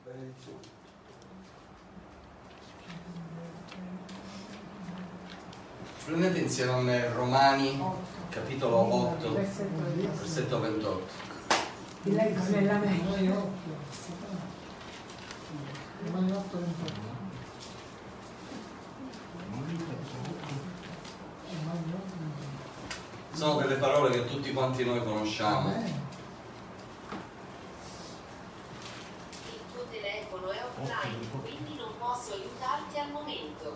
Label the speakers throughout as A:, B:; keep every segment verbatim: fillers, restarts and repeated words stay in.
A: Prendete insieme a me Romani, capitolo otto, versetto ventotto.
B: Ti leggo nella mente.
C: Romani otto, ventotto.
A: Sono delle parole che tutti quanti noi conosciamo.
D: Il tuo telefono è offline, quindi non posso aiutarti al momento.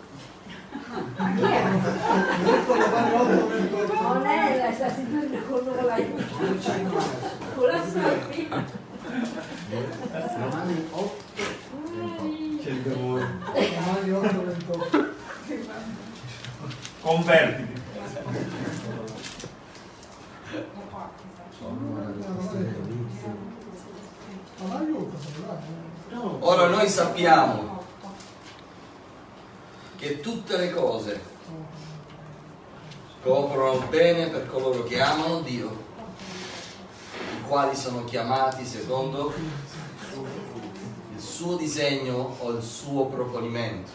B: Non è la sta seduta con la con la selfie.
C: Romani otto,
E: Scelta voi.
C: Romani otto, ventotto.
E: Convertiti.
A: Ora noi sappiamo che tutte le cose cooperano bene per coloro che amano Dio, i quali sono chiamati secondo il suo disegno o il suo proponimento.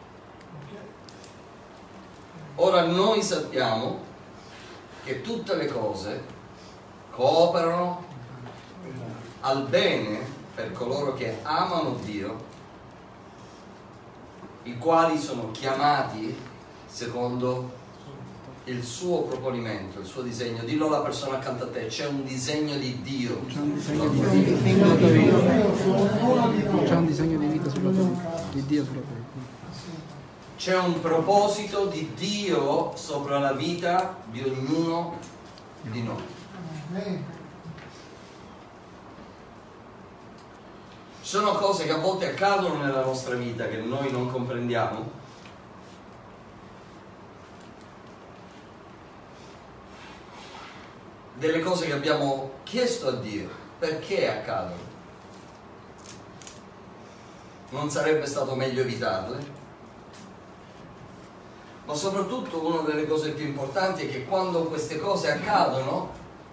A: Ora noi sappiamo che tutte le cose cooperano al bene per coloro che amano Dio, i quali sono chiamati secondo il suo proponimento, il suo disegno. Dillo alla persona accanto a te: c'è un disegno di Dio.
F: C'è un disegno di vita sulla tua vita. C'è un disegno di vita sulla tua vita, di Dio sulla tua vita.
A: C'è un proposito di Dio sopra la vita di ognuno di noi. Ci sono cose che a volte accadono nella nostra vita che noi non comprendiamo. Delle cose che abbiamo chiesto a Dio, perché accadono? Non sarebbe stato meglio evitarle? Ma soprattutto una delle cose più importanti è che quando queste cose accadono,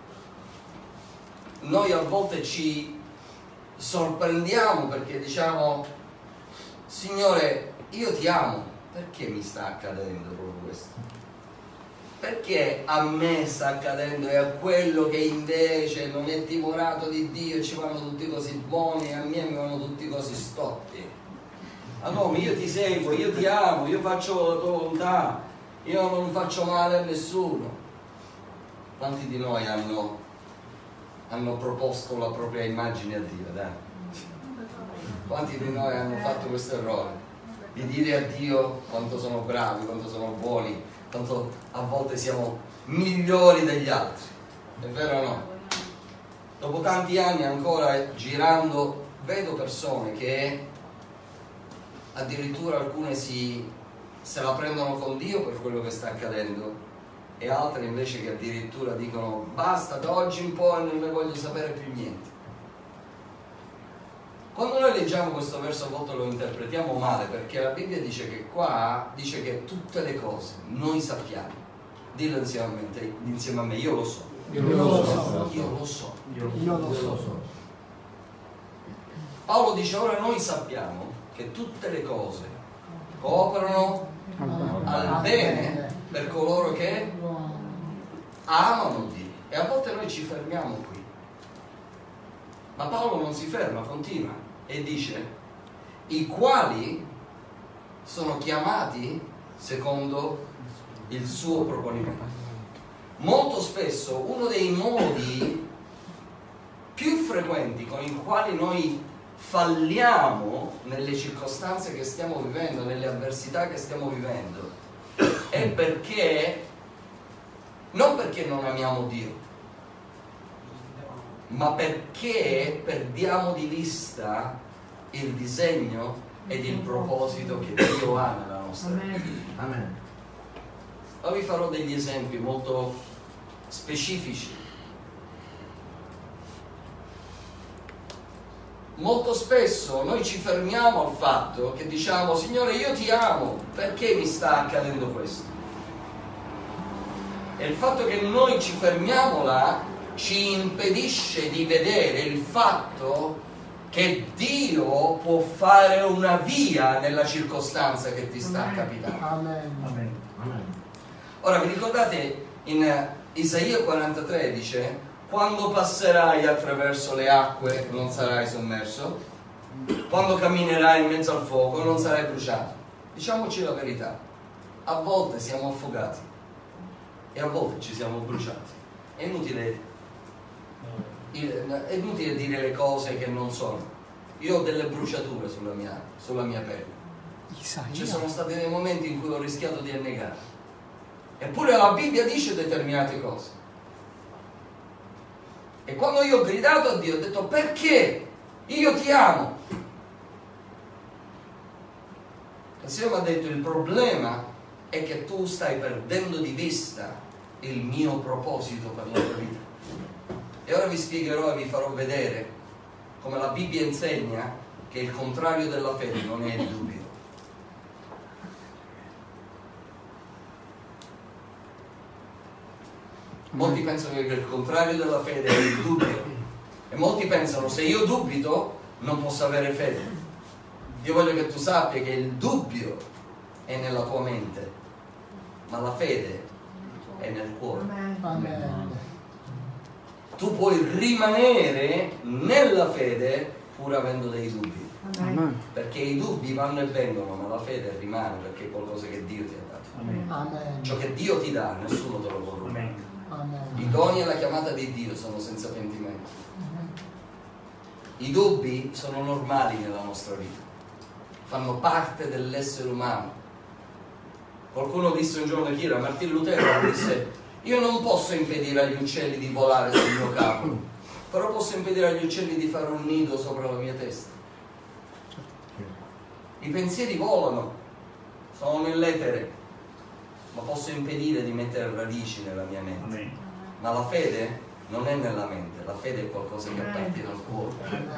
A: noi a volte ci sorprendiamo perché diciamo: Signore, io ti amo, perché mi sta accadendo proprio questo? Perché a me sta accadendo e a quello che invece non è timorato di Dio ci vanno tutti così buoni e a me mi vanno tutti così stotti? Ma come? Io ti seguo, io ti amo, io faccio la tua volontà, io non faccio male a nessuno. Quanti di noi hanno, hanno proposto la propria immagine a Dio? Dai? Quanti di noi hanno fatto questo errore? Di dire a Dio quanto sono bravi, quanto sono buoni, quanto a volte siamo migliori degli altri. È vero o no? Dopo tanti anni ancora girando vedo persone che addirittura alcune si, se la prendono con Dio per quello che sta accadendo e altre invece che addirittura dicono: basta, da oggi in poi non ne voglio sapere più niente. Quando noi leggiamo questo verso a volte lo interpretiamo male, perché la Bibbia dice che qua dice che tutte le cose noi sappiamo. Dillo insieme a me, insieme a me: io lo so.
C: Io lo so.
A: Io lo so.
C: Io lo so.
A: Paolo dice: ora noi sappiamo che tutte le cose cooperano al bene per coloro che amano Dio. E a volte noi ci fermiamo qui, ma Paolo non si ferma, continua e dice: i quali sono chiamati secondo il suo proponimento. Molto spesso uno dei modi più frequenti con i quali noi falliamo nelle circostanze che stiamo vivendo, nelle avversità che stiamo vivendo, è perché non perché non amiamo Dio, ma perché perdiamo di vista il disegno ed il proposito che Dio ha nella nostra vita.
C: Amen.
A: Ora vi farò degli esempi molto specifici. Molto spesso noi ci fermiamo al fatto che diciamo: Signore, io ti amo, perché mi sta accadendo questo? E il fatto che noi ci fermiamo là ci impedisce di vedere il fatto che Dio può fare una via nella circostanza che ti sta capitando.
C: Amen.
E: Amen.
C: Amen.
A: Ora vi ricordate in Isaia quarantatré dice: quando passerai attraverso le acque non sarai sommerso, quando camminerai in mezzo al fuoco non sarai bruciato. Diciamoci la verità, a volte siamo affogati e a volte ci siamo bruciati. È inutile è inutile dire le cose che non sono. Io ho delle bruciature sulla mia, sulla mia pelle. Ci sono stati dei momenti in cui ho rischiato di annegare, eppure la Bibbia dice determinate cose. E quando io ho gridato a Dio ho detto: perché? Io ti amo. Il Signore mi ha detto: il problema è che tu stai perdendo di vista il mio proposito per la tua vita. E ora vi spiegherò e vi farò vedere come la Bibbia insegna che il contrario della fede non è il dubbio. Molti pensano che il contrario della fede è il dubbio, e molti pensano: se io dubito non posso avere fede. Io voglio che tu sappia che il dubbio è nella tua mente, ma la fede è nel cuore.
C: Amen.
A: Tu puoi rimanere nella fede pur avendo dei dubbi,
F: Amen.
A: perché i dubbi vanno e vengono, ma la fede rimane, perché è qualcosa che Dio ti ha dato.
E: Amen.
C: Amen.
A: Ciò che Dio ti dà nessuno te lo può rubare.
E: Amen.
C: Amen.
A: I doni e la chiamata di Dio sono senza pentimento. I dubbi sono normali nella nostra vita, fanno parte dell'essere umano. Qualcuno disse un giorno, chi era? Martin Lutero disse: io non posso impedire agli uccelli di volare sul mio capo, però posso impedire agli uccelli di fare un nido sopra la mia testa. I pensieri volano, sono nell'etere, ma posso impedire di mettere radici nella mia mente.
E: Amen.
A: Ma la fede non è nella mente, la fede è qualcosa che appartiene al cuore.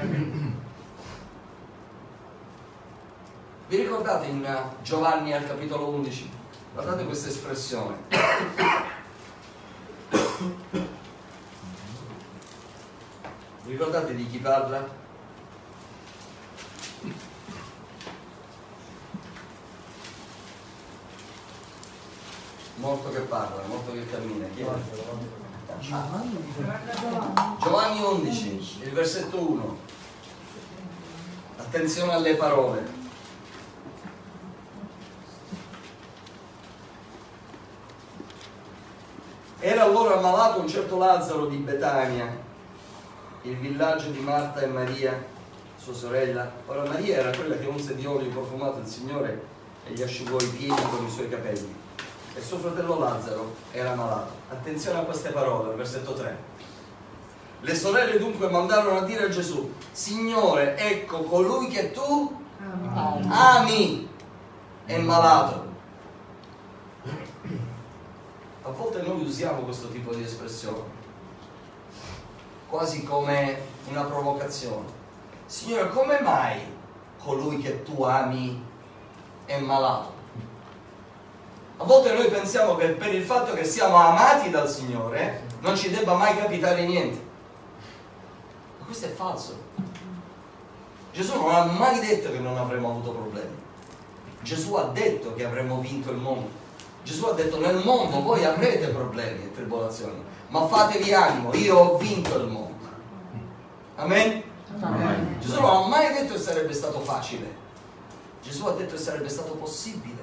A: Vi ricordate in Giovanni al capitolo undici? Guardate questa espressione. Vi ricordate di chi parla? Morto che parla, morto che cammina. Chi è? Giovanni undici, il versetto uno. Attenzione alle parole. Era allora ammalato un certo Lazzaro di Betania, il villaggio di Marta e Maria, sua sorella. Ora Maria era quella che unse di olio profumato il Signore e gli asciugò i piedi con i suoi capelli. E suo fratello Lazzaro era malato. Attenzione a queste parole, versetto tre. Le sorelle dunque mandarono a dire a Gesù: Signore, ecco colui che tu ami è malato. A volte noi usiamo questo tipo di espressione quasi come una provocazione. Signore, come mai colui che tu ami è malato? A volte noi pensiamo che per il fatto che siamo amati dal Signore non ci debba mai capitare niente, ma questo è falso. Gesù non ha mai detto che non avremmo avuto problemi. Gesù ha detto che avremmo vinto il mondo. Gesù ha detto: nel mondo voi avrete problemi e tribolazioni, ma fatevi animo, io ho vinto il mondo. Amen?
C: Amen.
A: Gesù non ha mai detto che sarebbe stato facile. Gesù ha detto che sarebbe stato possibile.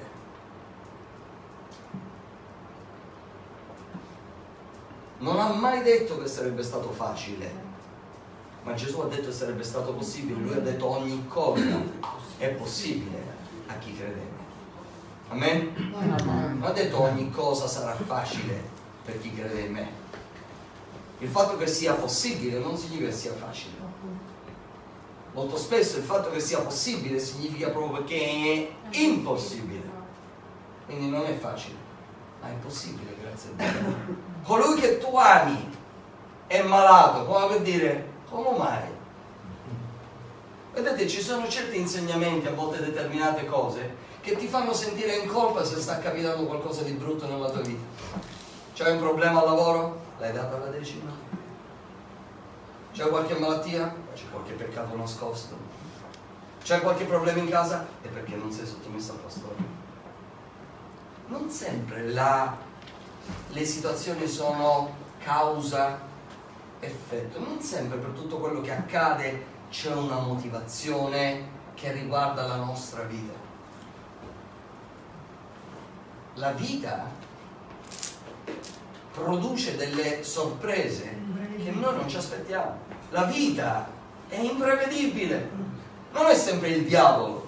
A: Non ha mai detto che sarebbe stato facile, ma Gesù ha detto che sarebbe stato possibile. Lui ha detto: ogni cosa è possibile a chi crede in me. Amen?
C: Amen.
A: Non ha detto ogni cosa sarà facile per chi crede in me. Il fatto che sia possibile non significa che sia facile. Molto spesso il fatto che sia possibile significa proprio che è impossibile. Quindi non è facile, ma è possibile, grazie a Dio. Colui che tu ami è malato, come per dire: come mai? Vedete, ci sono certi insegnamenti, a volte determinate cose, che ti fanno sentire in colpa se sta capitando qualcosa di brutto nella tua vita. C'hai un problema al lavoro? L'hai data la decima? C'hai qualche malattia? C'è qualche peccato nascosto? C'è qualche problema in casa? È perché non sei sottomesso al pastore. Non sempre la, le situazioni sono causa-effetto, non sempre per tutto quello che accade c'è una motivazione che riguarda la nostra vita. La vita produce delle sorprese che noi non ci aspettiamo. La vita è imprevedibile, non è sempre il diavolo.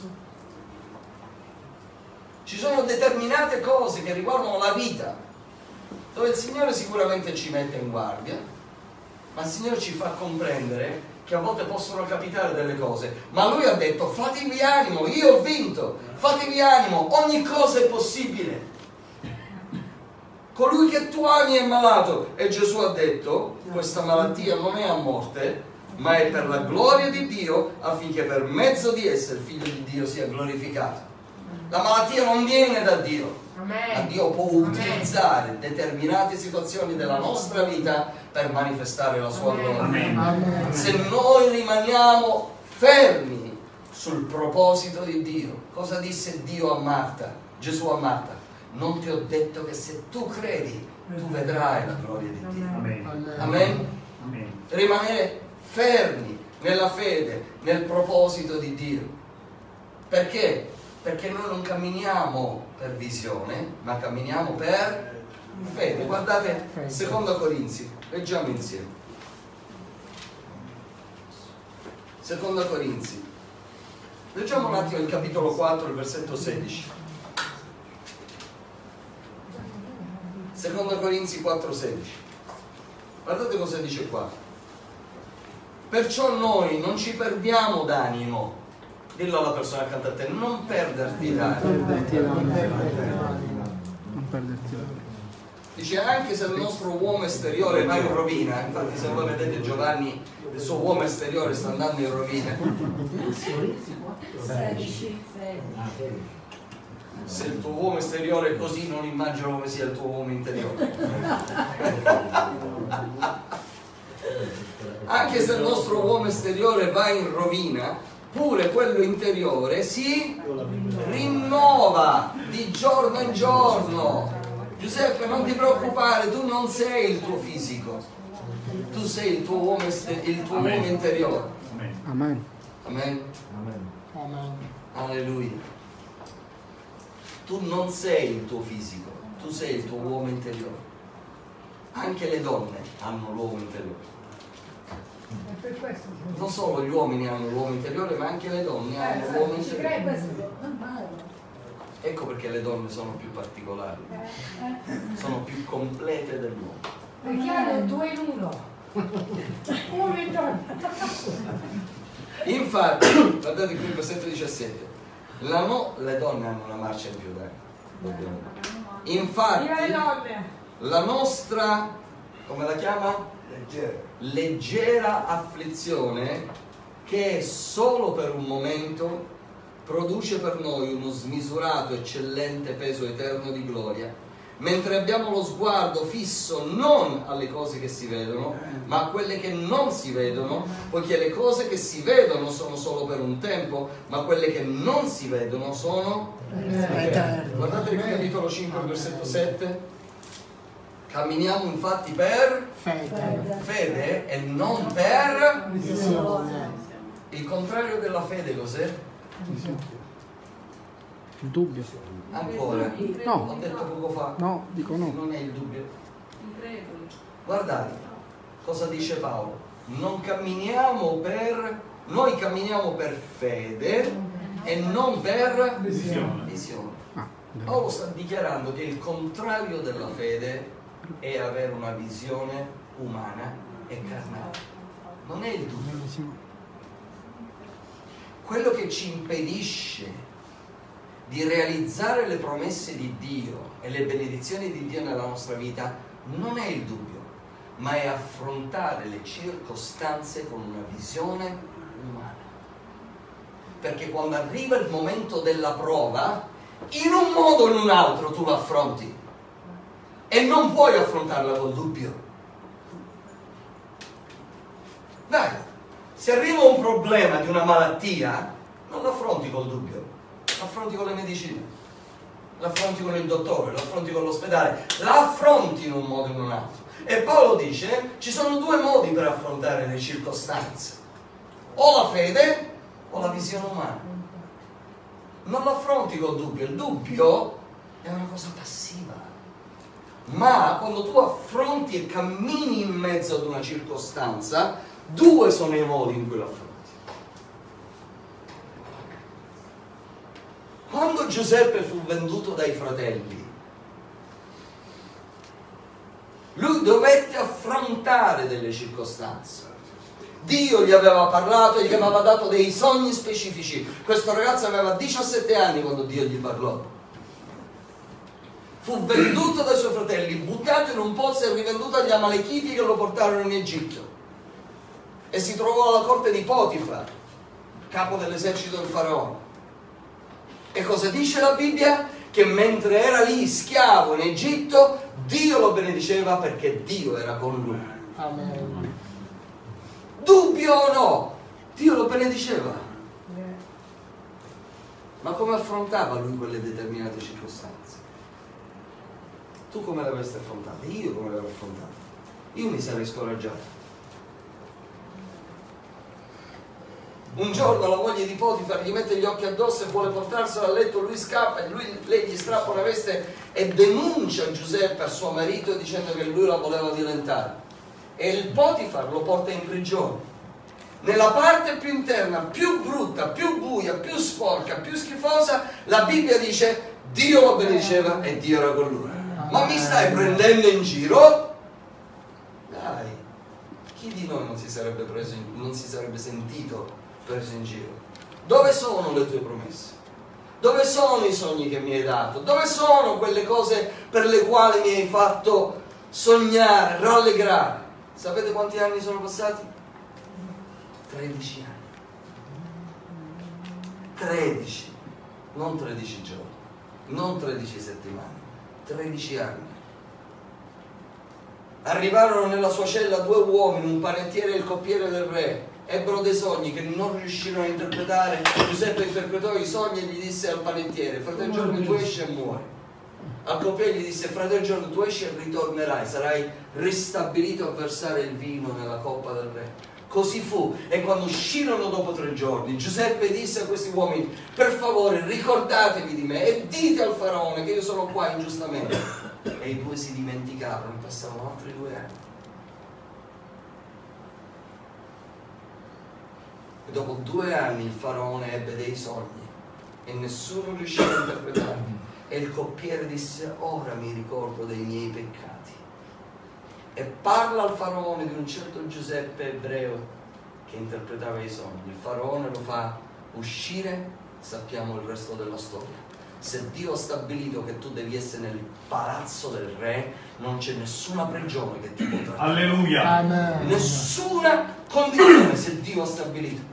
A: Ci sono determinate cose che riguardano la vita dove il Signore sicuramente ci mette in guardia, ma il Signore ci fa comprendere che a volte possono capitare delle cose, ma Lui ha detto: fatevi animo, io ho vinto, fatevi animo, ogni cosa è possibile. Colui che tu ami è malato, e Gesù ha detto: questa malattia non è a morte, ma è per la gloria di Dio, affinché per mezzo di essa il Figlio di Dio sia glorificato. La malattia non viene da Dio, ma Dio può utilizzare determinate situazioni della nostra vita per manifestare la sua gloria. Se noi rimaniamo fermi sul proposito di Dio. Cosa disse Dio a Marta? Gesù a Marta: non ti ho detto che se tu credi tu vedrai la gloria di Dio. Amen. Amen. Amen. Rimanere fermi nella fede, nel proposito di Dio. Perché? Perché noi non camminiamo per visione, ma camminiamo per fede. Guardate Seconda Corinzi, leggiamo insieme. Seconda Corinzi, leggiamo un attimo il capitolo quattro, il versetto sedici. Seconda Corinzi quattro sedici. Guardate cosa dice qua. Perciò noi non ci perdiamo d'animo. Dillo alla persona accanto a te: non perderti d'animo.
F: Non perderti d'animo.
A: Dice: anche se il nostro uomo esteriore va in rovina, infatti se voi vedete Giovanni, il suo uomo esteriore sta andando in rovina. Se il tuo uomo esteriore è così, non immagino come sia il tuo uomo interiore. Anche se il nostro uomo esteriore va in rovina, pure quello interiore si rinnova di giorno in giorno. Giuseppe, non ti preoccupare, tu non sei il tuo fisico, tu sei il tuo uomo, il tuo uomo interiore.
F: Amen.
A: Amen.
C: Amen.
A: Alleluia. Tu non sei il tuo fisico, tu sei il tuo uomo interiore. Anche le donne hanno l'uomo interiore. Non solo gli uomini hanno l'uomo interiore, ma anche le donne hanno l'uomo interiore. Ecco perché le donne sono più particolari, sono più complete dell'uomo.
B: Perché hanno due in uno. Uomo e donna.
A: Infatti, guardate qui il versetto diciassette. La no, le donne hanno una marcia in più, dai. Infatti, la nostra, come la chiama? Leggera. Leggera afflizione, che è solo per un momento, produce per noi uno smisurato, eccellente peso eterno di gloria, mentre abbiamo lo sguardo fisso non alle cose che si vedono, ma a quelle che non si vedono, poiché le cose che si vedono sono solo per un tempo, ma quelle che non si vedono sono eterne. Guardate il capitolo cinque, versetto sette. Camminiamo infatti per
C: Fede.
A: fede e non per
C: Visione.
A: il contrario della fede. Cos'è?
F: Il dubbio.
A: Ancora.
F: No.
A: Ho detto poco fa.
F: No, dico no.
A: Non è il dubbio. Guardate cosa dice Paolo. Non camminiamo per noi camminiamo per fede e non per
E: Visione.
A: visione.
F: Ah,
A: Paolo sta dichiarando che il contrario della fede è avere una visione umana e carnale. Non è il dubbio. Quello che ci impedisce di realizzare le promesse di Dio e le benedizioni di Dio nella nostra vita non è il dubbio, ma è affrontare le circostanze con una visione umana. Perché quando arriva il momento della prova, in un modo o in un altro tu lo affronti e non puoi affrontarla col dubbio. Dai, Se arriva un problema di una malattia, non l'affronti col dubbio, l'affronti con le medicine, l'affronti con il dottore, l'affronti con l'ospedale, l'affronti in un modo o in un altro. E Paolo dice, ci sono due modi per affrontare le circostanze: o la fede o la visione umana. Non l'affronti col dubbio, il dubbio è una cosa passiva. Ma quando tu affronti e cammini in mezzo ad una circostanza, due sono i modi in cui l'affronti. Quando Giuseppe fu venduto dai fratelli, lui dovette affrontare delle circostanze. Dio gli aveva parlato e gli aveva dato dei sogni specifici. Questo ragazzo aveva diciassette anni quando Dio gli parlò. Fu venduto dai suoi fratelli, buttato in un pozzo e rivenduto agli Amalechiti che lo portarono in Egitto. E si trovò alla corte di Potifar, capo dell'esercito del faraone. E cosa dice la Bibbia? Che mentre era lì schiavo in Egitto, Dio lo benediceva perché Dio era con lui.
C: Amen.
A: Dubbio o no? Dio lo benediceva. Ma come affrontava lui quelle determinate circostanze? Tu come le avresti affrontate? Io come le avrei affrontate? Io mi sarei scoraggiato. Un giorno la moglie di Potifar gli mette gli occhi addosso e vuole portarselo a letto, lui scappa e lui, lei gli strappa una veste e denuncia Giuseppe a suo marito dicendo che lui la voleva violentare. E il Potifar lo porta in prigione. Nella parte più interna, più brutta, più buia, più sporca, più schifosa, la Bibbia dice Dio lo benediceva e Dio era con lui. Ma mi stai prendendo in giro? Dai, chi di noi non si sarebbe preso in, non si sarebbe sentito preso in giro? Dove sono le tue promesse? Dove sono i sogni che mi hai dato? Dove sono quelle cose per le quali mi hai fatto sognare, rallegrare? Sapete quanti anni sono passati? tredici anni. tredici, non tredici giorni, non tredici settimane, tredici anni. Arrivarono nella sua cella due uomini, un panettiere e il coppiere del re. Ebbero dei sogni che non riuscirono a interpretare. Giuseppe interpretò i sogni e gli disse al panettiere: fratello giorno tu esci e muori. Al coppiere gli disse: fratello giorno tu esci e ritornerai, sarai ristabilito a versare il vino nella coppa del re. Così fu, e quando uscirono dopo tre giorni, Giuseppe disse a questi uomini: per favore ricordatevi di me e dite al faraone che io sono qua ingiustamente. E i due si dimenticarono e passarono altri due anni. E dopo due anni il faraone ebbe dei sogni e nessuno riuscì a interpretarli. E il coppiere disse: ora mi ricordo dei miei peccati. E parla al faraone di un certo Giuseppe ebreo che interpretava i sogni. Il faraone lo fa uscire, sappiamo il resto della storia. Se Dio ha stabilito che tu devi essere nel palazzo del re, non c'è nessuna prigione che ti potrà.
E: Alleluia.
C: Amen.
A: Nessuna condizione se Dio ha stabilito.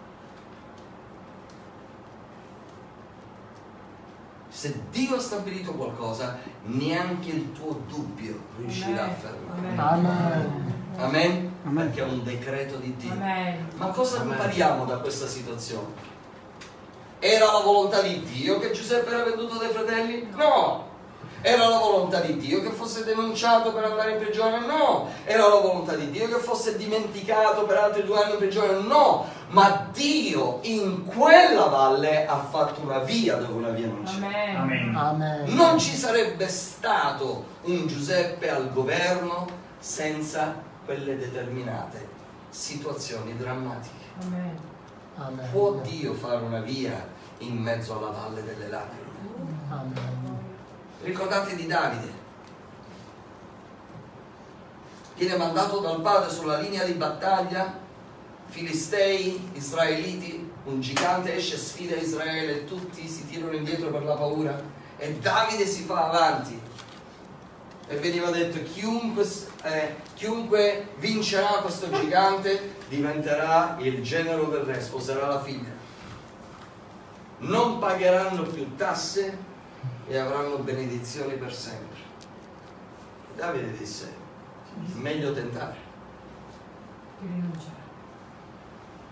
A: Se Dio ha stabilito qualcosa, neanche il tuo dubbio riuscirà a fermarlo.
C: Amen.
A: Amen?
F: Amen.
A: Perché è un decreto di Dio.
B: Amen.
A: Ma cosa impariamo da questa situazione? Era la volontà di Dio che Giuseppe era venduto dai fratelli? No! Era la volontà di Dio che fosse denunciato per andare in prigione? No! Era la volontà di Dio che fosse dimenticato per altri due anni in prigione? No! Ma Dio in quella valle ha fatto una via dove una via non c'è.
B: Amen.
E: Amen.
C: Amen.
A: Non ci sarebbe stato un Giuseppe al governo senza quelle determinate situazioni drammatiche.
B: Amen.
C: Amen.
A: Può Dio fare una via in mezzo alla valle delle lacrime?
C: Amen.
A: Ricordate di Davide. Viene mandato dal padre sulla linea di battaglia, Filistei, Israeliti, un gigante esce e sfida Israele, tutti si tirano indietro per la paura e Davide si fa avanti. E veniva detto: chiunque, eh, chiunque vincerà questo gigante diventerà il genero del re, sposerà la figlia. Non pagheranno più tasse e avranno benedizioni per sempre. Davide disse: meglio tentare.
B: Che rinunciare.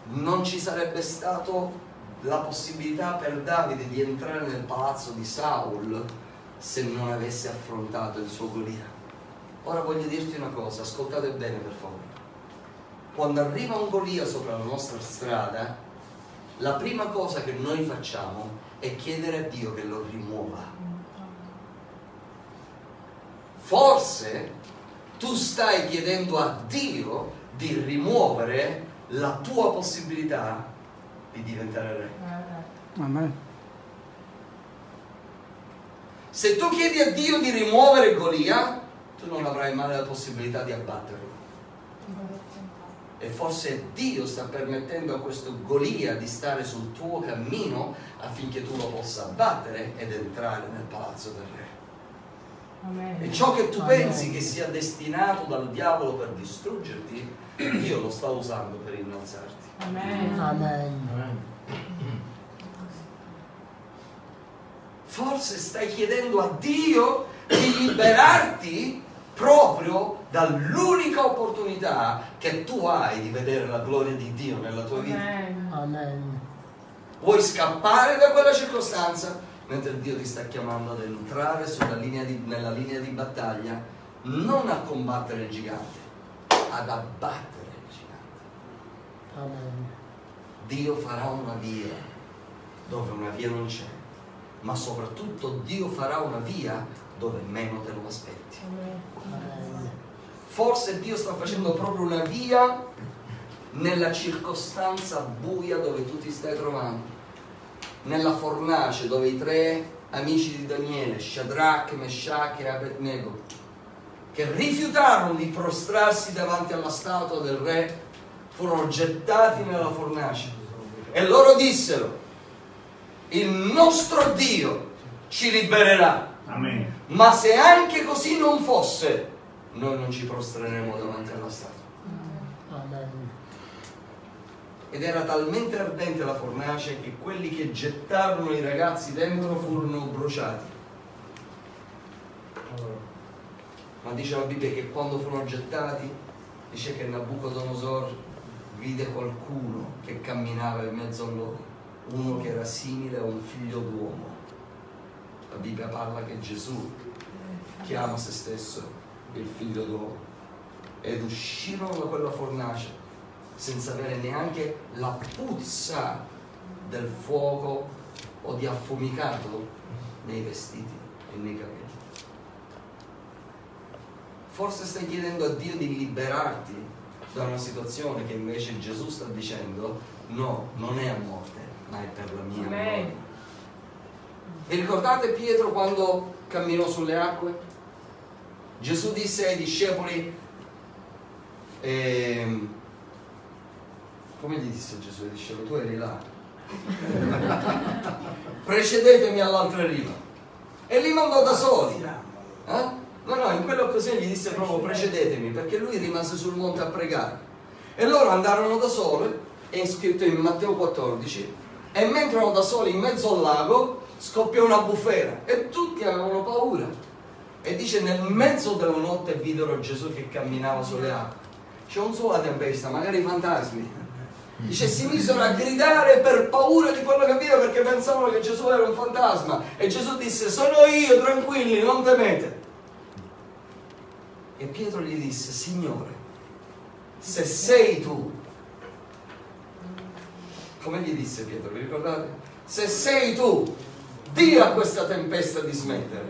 A: non ci sarebbe stato la possibilità per Davide di entrare nel palazzo di Saul se non avesse affrontato il suo Golia. Ora voglio dirti una cosa, ascoltate bene per favore. Quando arriva un Golia sopra la nostra strada, la prima cosa che noi facciamo è chiedere a Dio che lo rimuova. Forse tu stai chiedendo a Dio di rimuovere la tua possibilità di diventare re.
F: Amen.
A: Se tu chiedi a Dio di rimuovere Golia, tu non avrai mai la possibilità di abbatterlo. E forse Dio sta permettendo a questo Golia di stare sul tuo cammino affinché tu lo possa abbattere ed entrare nel palazzo del re.
B: Amen.
A: E ciò che tu
C: Amen.
A: pensi che sia destinato dal diavolo per distruggerti, Dio lo sta usando per innalzarti.
B: Amen.
C: Amen.
A: Forse stai chiedendo a Dio di liberarti proprio dall'unica opportunità che tu hai di vedere la gloria di Dio nella tua vita.
B: Amen.
C: Amen.
A: Vuoi scappare da quella circostanza, mentre Dio ti sta chiamando ad entrare sulla linea di, nella linea di battaglia, non a combattere il gigante, ad abbattere il gigante.
C: Amen.
A: Dio farà una via dove una via non c'è, ma soprattutto Dio farà una via dove meno te lo aspetti.
C: Amen.
A: Forse Dio sta facendo proprio una via nella circostanza buia dove tu ti stai trovando, nella fornace dove i tre amici di Daniele, Shadrach, Meshach e Abednego, che rifiutarono di prostrarsi davanti alla statua del re, furono gettati nella fornace e loro dissero: il nostro Dio ci libererà.
E: Amen.
A: Ma se anche così non fosse, noi non ci prostreremo davanti alla statua.
C: Amen.
A: Ed era talmente ardente la fornace che quelli che gettarono i ragazzi dentro furono bruciati. Ma dice la Bibbia che quando furono gettati, dice che Nabucodonosor vide qualcuno che camminava in mezzo a loro, uno che era simile a un figlio d'uomo. La Bibbia parla che Gesù chiama se stesso il figlio d'uomo. Ed uscirono da quella fornace senza avere neanche la puzza del fuoco o di affumicato nei vestiti e nei capelli. Forse stai chiedendo a Dio di liberarti da una situazione che invece Gesù sta dicendo: no, non è a morte, ma è per la mia gloria. Vi ricordate Pietro quando camminò sulle acque? Gesù disse ai discepoli, ehm, come gli disse Gesù ai discepoli? Tu eri là. Precedetemi all'altra riva. E li mandò da soli. Eh? No, no, in quell'occasione gli disse proprio precedetemi, perché lui rimase sul monte a pregare. E loro andarono da soli, è scritto in Matteo quattordici, e mentre erano da soli in mezzo al lago scoppiò una bufera e tutti avevano paura. E dice: nel mezzo della notte videro Gesù che camminava sulle acque. C'è un solo la tempesta, magari i fantasmi. Dice: si misero a gridare per paura di quello che videro, perché pensavano che Gesù era un fantasma. E Gesù disse: sono io, tranquilli, non temete. E Pietro gli disse: Signore, se sei tu, come gli disse Pietro, vi ricordate? Se sei tu, di a questa tempesta di smettere.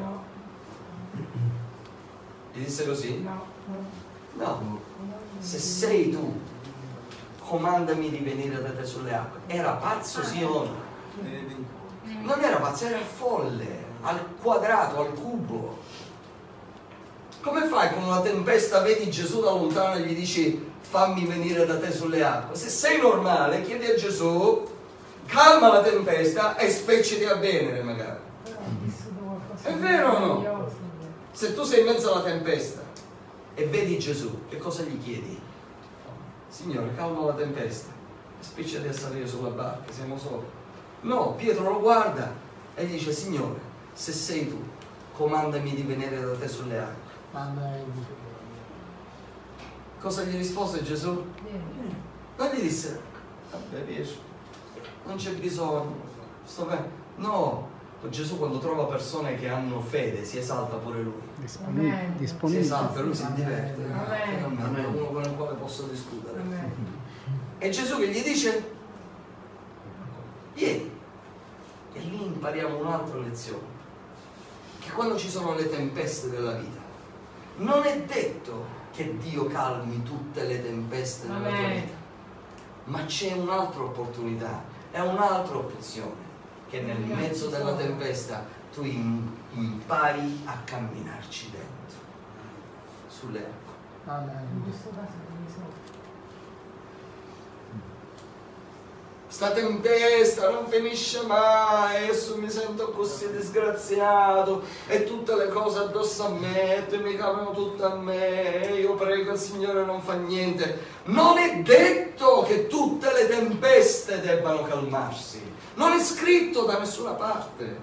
A: Gli disse così?
B: No.
A: No. Se sei tu, comandami di venire da te sulle acque. Era pazzo, sì o no? Non era pazzo, era folle, al quadrato, al cubo. Come fai con una tempesta, vedi Gesù da lontano e gli dici: fammi venire da te sulle acque? Se sei normale, chiedi a Gesù, calma la tempesta e specciti a Venere magari. È vero o no? Se tu sei in mezzo alla tempesta e vedi Gesù, che cosa gli chiedi? Signore, calma la tempesta, spicciati a salire sulla barca, siamo soli. No, Pietro lo guarda e gli dice: Signore, se sei tu, comandami di venire da te sulle acque.
C: Amen.
A: Cosa gli rispose Gesù? Non gli disse: vabbè, riesco, non c'è bisogno, sto bene. No, Gesù quando trova persone che hanno fede si esalta pure lui.
F: Disponibile.
A: Si
F: disponibile.
A: esalta, lui si diverte.
B: Amen.
A: Finalmente uno con il quale posso discutere.
B: Amen.
A: E Gesù che gli dice, vieni. E lì impariamo un'altra lezione. Che quando ci sono le tempeste della vita, non è detto che Dio calmi tutte le tempeste della tua
B: Amen.
A: vita, ma c'è un'altra opportunità, è un'altra opzione, che nel mezzo della tempesta tu impari a camminarci dentro, sulle acque.
C: Amen.
B: In questo caso non so.
A: Sta tempesta non finisce mai, adesso mi sento così disgraziato e tutte le cose addosso a me, e mi cadono tutte a me, e io prego il Signore non fa niente. Non è detto che tutte le tempeste debbano calmarsi, non è scritto da nessuna parte.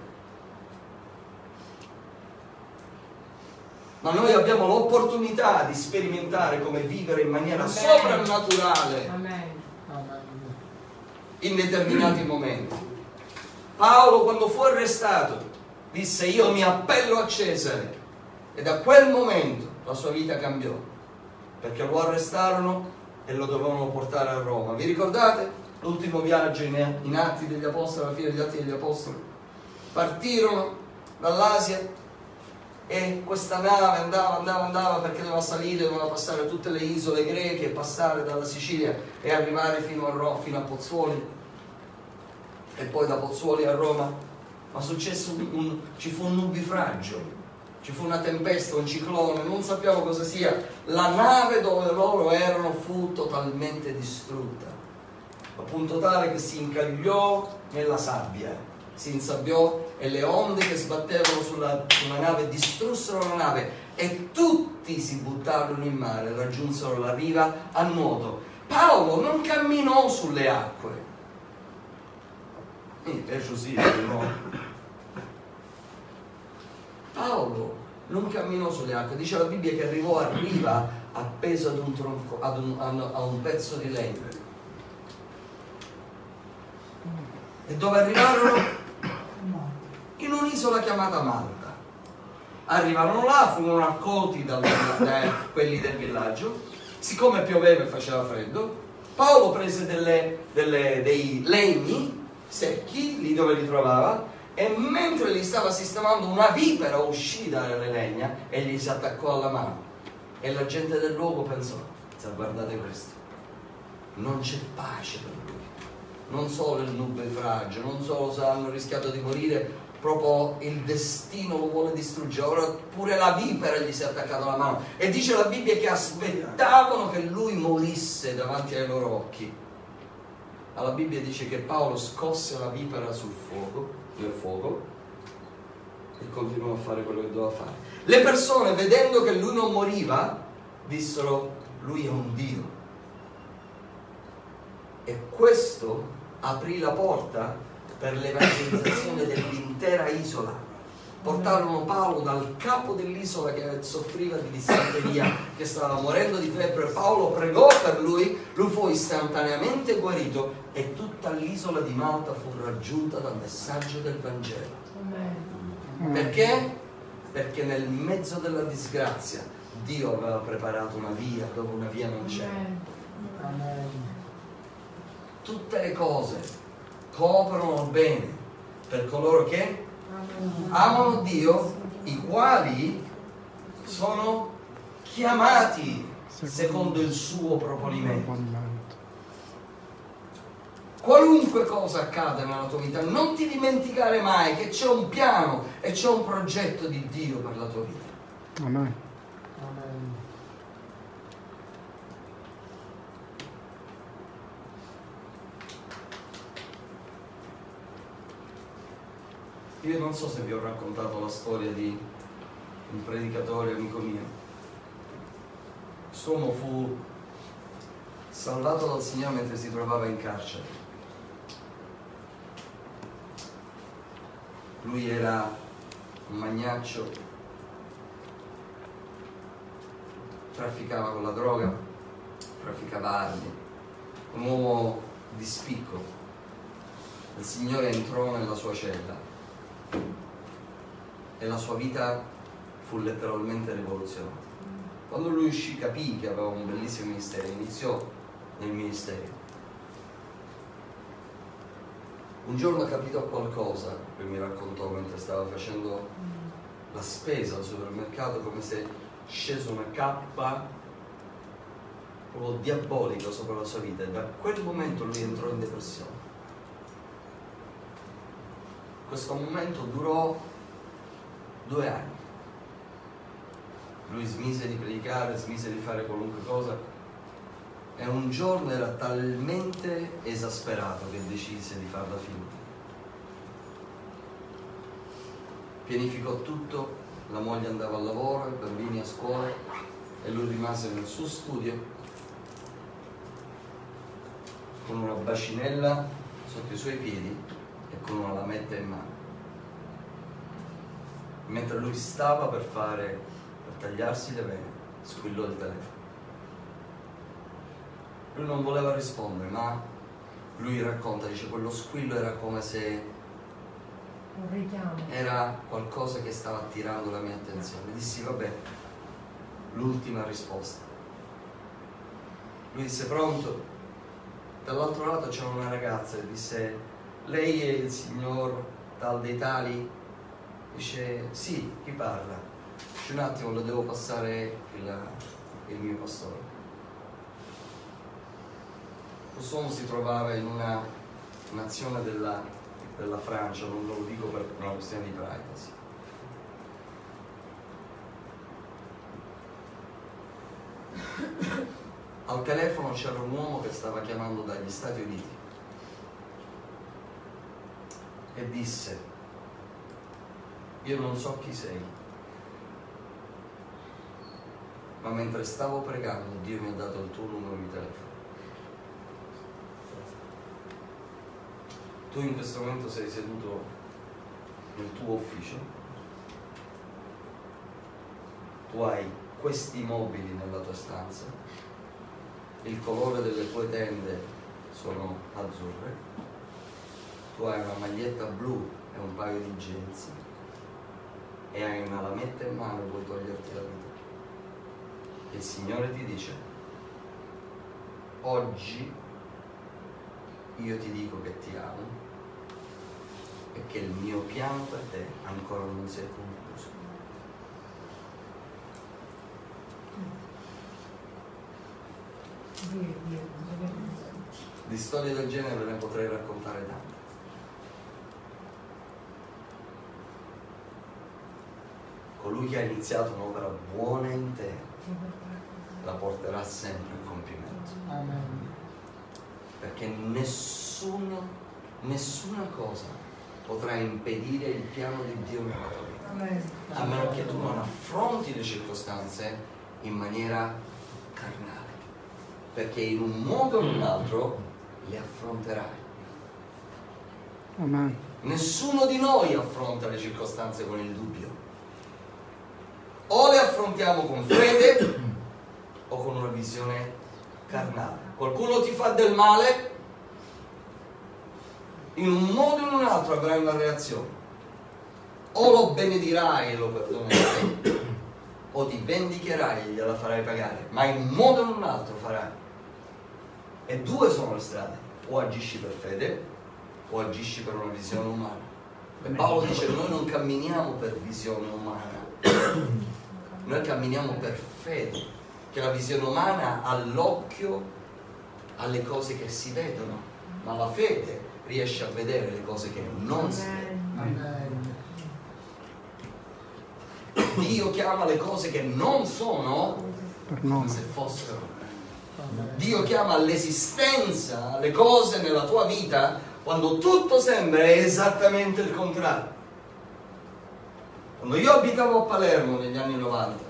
A: Ma noi abbiamo l'opportunità di sperimentare come vivere in maniera
B: Amen.
A: soprannaturale
B: Amen.
C: Amen.
A: in determinati momenti. Paolo, quando fu arrestato, disse: io mi appello a Cesare, e da quel momento la sua vita cambiò, perché lo arrestarono e lo dovevano portare a Roma. Vi ricordate l'ultimo viaggio in, in Atti degli Apostoli, alla fine degli Atti degli Apostoli? Partirono dall'Asia e questa nave andava, andava, andava perché doveva salire, doveva passare tutte le isole greche, passare dalla Sicilia e arrivare fino a, Ro- fino a Pozzuoli, e poi da Pozzuoli a Roma. Ma successe un, un, ci fu un nubifragio, ci fu una tempesta, un ciclone, non sappiamo cosa sia. La nave dove loro erano fu totalmente distrutta, a punto tale che si incagliò nella sabbia, si insabbiò, e le onde che sbattevano sulla, sulla nave distrussero la nave, e tutti si buttarono in mare e raggiunsero la riva a nuoto. Paolo non camminò sulle acque. È così, no? Paolo non camminò sulle acque. Dice la Bibbia che arrivò a riva appeso ad un tronco, ad un, a un pezzo di legno. E dove arrivarono? In un'isola chiamata Malta. Arrivarono là, furono accolti da quelli del villaggio. Siccome pioveva e faceva freddo, Paolo prese delle, delle, dei legni secchi lì dove li trovava, e mentre li stava sistemando, una vipera uscì dalle legna e gli si attaccò alla mano. E la gente del luogo pensò: guardate questo, non c'è pace per lui. Non solo il nubifragio, non solo se hanno rischiato di morire, proprio il destino lo vuole distruggere, ora pure la vipera gli si è attaccata alla mano. E dice la Bibbia che aspettavano che lui morisse davanti ai loro occhi. Alla Bibbia dice che Paolo scosse la vipera sul fuoco, nel fuoco, e continuò a fare quello che doveva fare. Le persone, vedendo che lui non moriva, dissero: lui è un Dio. E questo aprì la porta per l'evangelizzazione dell'intera isola. Portarono Paolo dal capo dell'isola che soffriva di dissenteria, che stava morendo di febbre. Paolo pregò per lui, lui fu istantaneamente guarito, e tutta l'isola di Malta fu raggiunta dal messaggio del Vangelo.
B: Amen.
A: Perché? Perché nel mezzo della disgrazia Dio aveva preparato una via dove una via non c'era.
C: Amen.
A: Tutte le cose coprono bene per coloro che amano Dio, i quali sono chiamati secondo il suo proponimento. Qualunque cosa accada nella tua vita, non ti dimenticare mai che c'è un piano e c'è un progetto di Dio per la tua vita.
F: Amen.
C: Amen.
A: Io non so se vi ho raccontato la storia di un predicatore amico mio. Quest'uomo fu salvato dal Signore mentre si trovava in carcere. Lui era un magnaccio, trafficava con la droga, trafficava armi, un uomo di spicco, il Signore entrò nella sua cella e la sua vita fu letteralmente rivoluzionata. Quando lui uscì capì che aveva un bellissimo ministero, iniziò nel ministero. Un giorno capitò qualcosa che mi raccontò mentre stava facendo la spesa al supermercato, come se scese una cappa proprio diabolica sopra la sua vita, e da quel momento lui entrò in depressione. Questo momento durò due anni. Lui smise di predicare, smise di fare qualunque cosa, e un giorno era talmente esasperato che decise di farla finita. Pianificò tutto, la moglie andava al lavoro, i bambini a scuola, e lui rimase nel suo studio con una bacinella sotto i suoi piedi e con una lametta in mano. Mentre lui stava per fare per tagliarsi le vene, squillò il telefono. Lui non voleva rispondere, ma lui racconta, dice, quello squillo era come se
B: Un richiamo.
A: era qualcosa che stava attirando la mia attenzione. Dissi, vabbè, l'ultima risposta. Lui disse, pronto? Dall'altro lato c'era una ragazza e disse, lei è il signor tal dei tali? Dice, sì, chi parla? Dice, un attimo, lo devo passare il, il mio pastore. Quest'uomo si trovava in una nazione della, della Francia, non lo dico per una questione di privacy. Al telefono c'era un uomo che stava chiamando dagli Stati Uniti e disse, io non so chi sei, ma mentre stavo pregando Dio mi ha dato il tuo numero di telefono. Tu in questo momento sei seduto nel tuo ufficio, tu hai questi mobili nella tua stanza, il colore delle tue tende sono azzurre, tu hai una maglietta blu e un paio di jeans e hai una lametta in mano e vuoi toglierti la vita. Il Signore ti dice, oggi io ti dico che ti amo e che il mio piano per te ancora non si è concluso. Di storie del genere ve ne potrei raccontare tante. Colui che ha iniziato un'opera buona in te la porterà sempre a compimento.
C: Amen.
A: Perché nessuno, nessuna cosa potrà impedire il piano di Dio nella tua vita.
C: Amen.
A: A meno che tu non affronti le circostanze in maniera carnale. Perché in un modo o in un altro le affronterai.
F: Amen.
A: Nessuno di noi affronta le circostanze con il dubbio. O le affrontiamo con fede o con una visione carnale. Qualcuno ti fa del male, in un modo o in un altro avrai una reazione. O lo benedirai e lo perdonerai, o ti vendicherai e gliela farai pagare, ma in un modo o in un altro farai. E due sono le strade: o agisci per fede o agisci per una visione umana. E Paolo dice, noi non camminiamo per visione umana, noi camminiamo per fede, che la visione umana ha l'occhio alle cose che si vedono, ma la fede riesce a vedere le cose che non si vedono.
C: Amen.
A: Dio chiama le cose che non sono
F: Per
A: come
F: nome.
A: se fossero.
C: Amen.
A: Dio chiama all'esistenza le cose nella tua vita quando tutto sembra esattamente il contrario. Quando io abitavo a Palermo negli anni novanta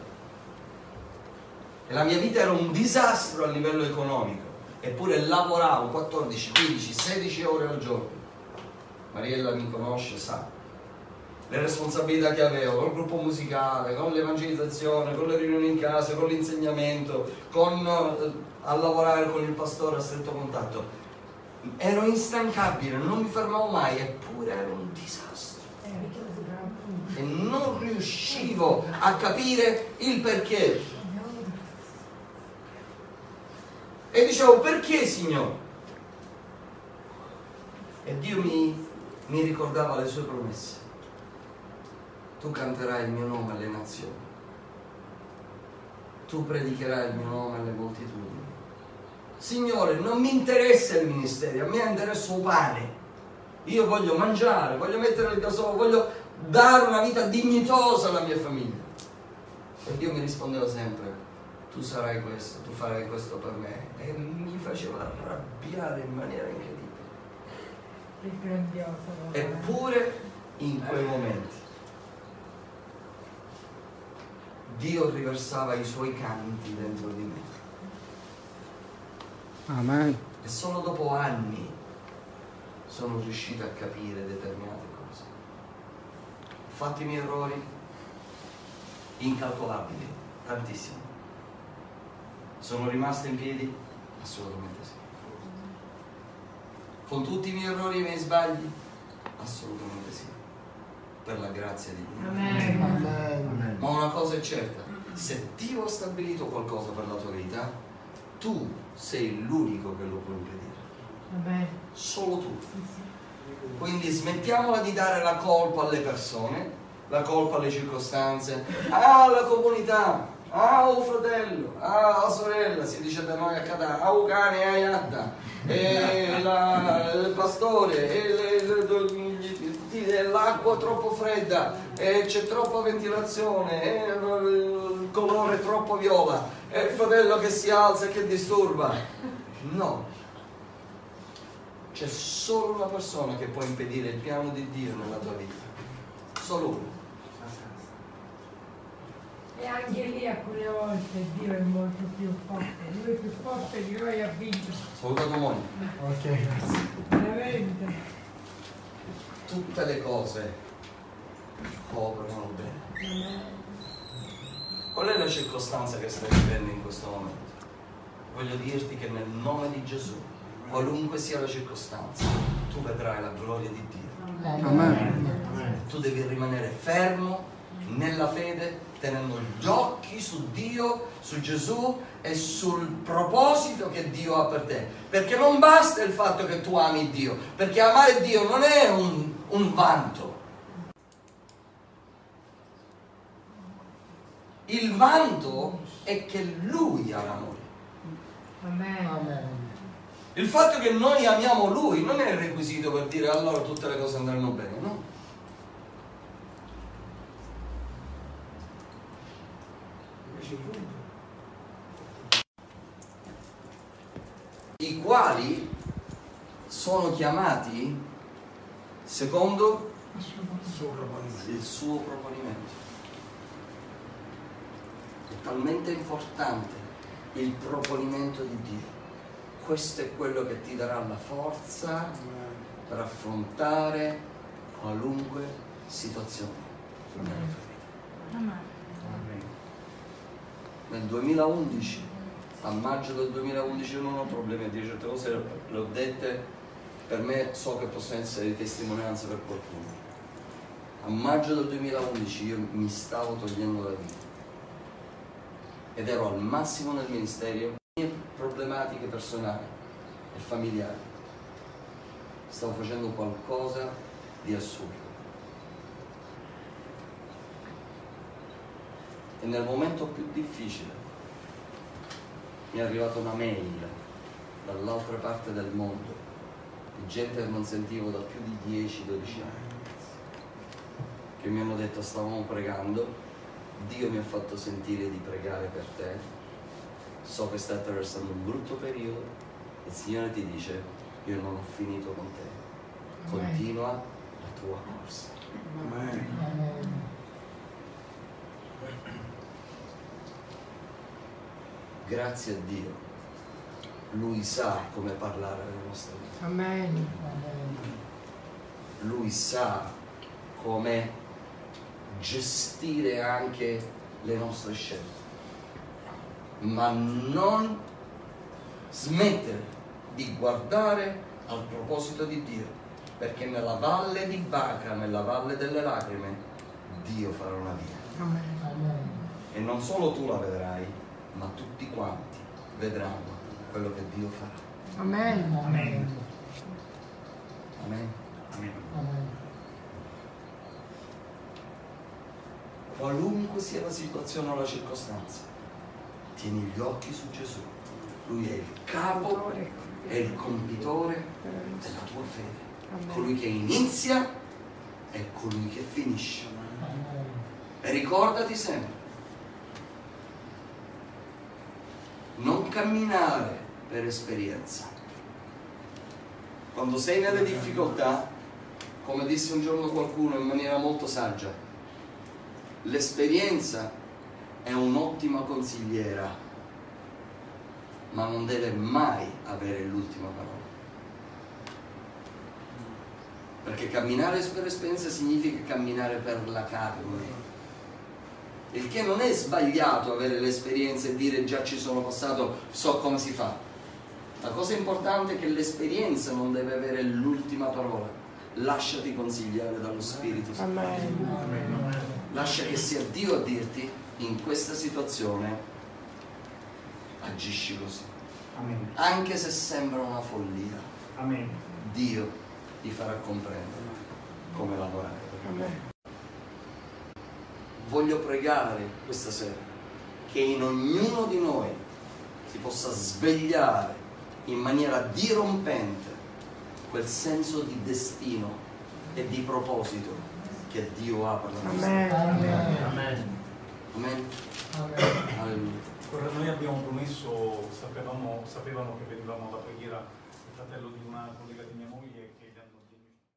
A: e la mia vita era un disastro a livello economico, eppure lavoravo quattordici, quindici, sedici ore al giorno. Mariella mi conosce, sa le responsabilità che avevo col gruppo musicale, con l'evangelizzazione, con le riunioni in casa, con l'insegnamento, con eh, a lavorare con il pastore a stretto contatto. ero instancabile, non mi fermavo mai, eppure ero un disastro. E non riuscivo a capire il perché. E dicevo, perché, Signore? E Dio mi, mi ricordava le sue promesse. Tu canterai il mio nome alle nazioni. Tu predicherai il mio nome alle moltitudini. Signore, non mi interessa il ministero, a me interessa il pane. Io voglio mangiare, voglio mettere il gasolio, voglio dare una vita dignitosa alla mia famiglia. E Dio mi rispondeva sempre, tu sarai questo, tu farai questo per me. E mi faceva arrabbiare in maniera incredibile.
B: Che grandioso.
A: Eppure in quei momenti Dio riversava i suoi canti dentro di me.
F: Amen.
A: E solo dopo anni sono riuscito a capire determinate cose. Ho fatto i miei errori incalcolabili, tantissimi. Sono rimasto in piedi? Assolutamente sì. Con tutti i miei errori e i miei sbagli? Assolutamente sì. Per la grazia di Dio.
B: Amen.
C: Amen.
A: Ma una cosa è certa, se Dio ha stabilito qualcosa per la tua vita, tu sei l'unico che lo può impedire.
B: Amen.
A: Solo tu. Quindi smettiamola di dare la colpa alle persone, la colpa alle circostanze, ah, alla comunità, ah, oh fratello, ah, la sorella, si dice da noi a Catania, ah, oh cane, ah, Iadda, e la, il pastore, e le, le, le, l'acqua troppo fredda, e c'è troppa ventilazione, e il colore è troppo viola, e il fratello che si alza e che disturba. No. C'è solo una persona che può impedire il piano di Dio nella tua vita. Solo uno.
B: E anche lì alcune volte Dio è molto più forte. Lui è più forte di noi, ha vinto.
A: Saluta tua moglie.
C: Ok, grazie.
B: Veramente.
A: Tutte le cose operano bene. Qual è la circostanza che stai vivendo in questo momento? Voglio dirti che nel nome di Gesù, qualunque sia la circostanza, tu vedrai la gloria di Dio.
F: Amen.
A: Tu devi rimanere fermo nella fede, tenendo gli occhi su Dio, su Gesù e sul proposito che Dio ha per te. Perché non basta il fatto che tu ami Dio, perché amare Dio non è un, un vanto. Il vanto è che Lui ama noi.
B: Amen.
C: Amen.
A: Il fatto che noi amiamo Lui non è il requisito per dire allora tutte le cose andranno bene, no? I quali sono chiamati secondo il suo proponimento. È talmente importante il proponimento di Dio. Questo è quello che ti darà la forza per affrontare qualunque situazione nella tua vita. Nel duemilaundici, a maggio del duemilaundici, io non ho problemi a dire certe cose, le ho dette, per me so che possono essere testimonianze per qualcuno. A maggio del duemilaundici io mi stavo togliendo la vita ed ero al massimo nel ministero, mie problematiche personali e familiari. Stavo facendo qualcosa di assurdo. E nel momento più difficile mi è arrivata una mail dall'altra parte del mondo di gente che non sentivo da più di dieci dodici anni, che mi hanno detto: stavamo pregando, Dio mi ha fatto sentire di pregare per te, so che stai attraversando un brutto periodo e il Signore ti dice: io non ho finito con te, continua la tua corsa.
C: Amen.
A: Grazie a Dio, Lui sa come parlare alle nostre vite.
B: Amen.
A: Lui sa come gestire anche le nostre scelte, ma non smettere di guardare al proposito di Dio, perché nella valle di Baca, nella valle delle lacrime, Dio farà una via.
B: Amen.
A: E non solo tu la vedrai, ma tutti quanti vedranno quello che Dio farà.
B: Amen.
C: Amen.
A: Amen.
C: Amen.
A: Qualunque sia la situazione o la circostanza, tieni gli occhi su Gesù. Lui è il capo, è il compitore della tua fede. Colui che inizia è colui che finisce. E ricordati sempre, non camminare per esperienza. Quando sei nelle difficoltà, come disse un giorno qualcuno in maniera molto saggia, l'esperienza è un'ottima consigliera, ma non deve mai avere l'ultima parola. Perché camminare per esperienza significa camminare per la carne. Il che non è sbagliato avere l'esperienza e dire già ci sono passato, so come si fa. La cosa importante è che l'esperienza non deve avere l'ultima parola. Lasciati consigliare dallo Spirito Santo. Lascia che sia Dio a dirti: in questa situazione agisci così.
C: Amen.
A: Anche se sembra una follia,
C: Amen.
A: Dio ti farà comprendere come lavorare.
B: Amen.
A: Voglio pregare questa sera che in ognuno di noi si possa svegliare in maniera dirompente quel senso di destino e di proposito che Dio ha per la nostra vita.
B: Amen.
C: Amen.
A: Amen. Alleluia.
E: Ora noi abbiamo promesso, sapevamo, sapevano che venivamo alla preghiera il fratello di una collega di mia moglie.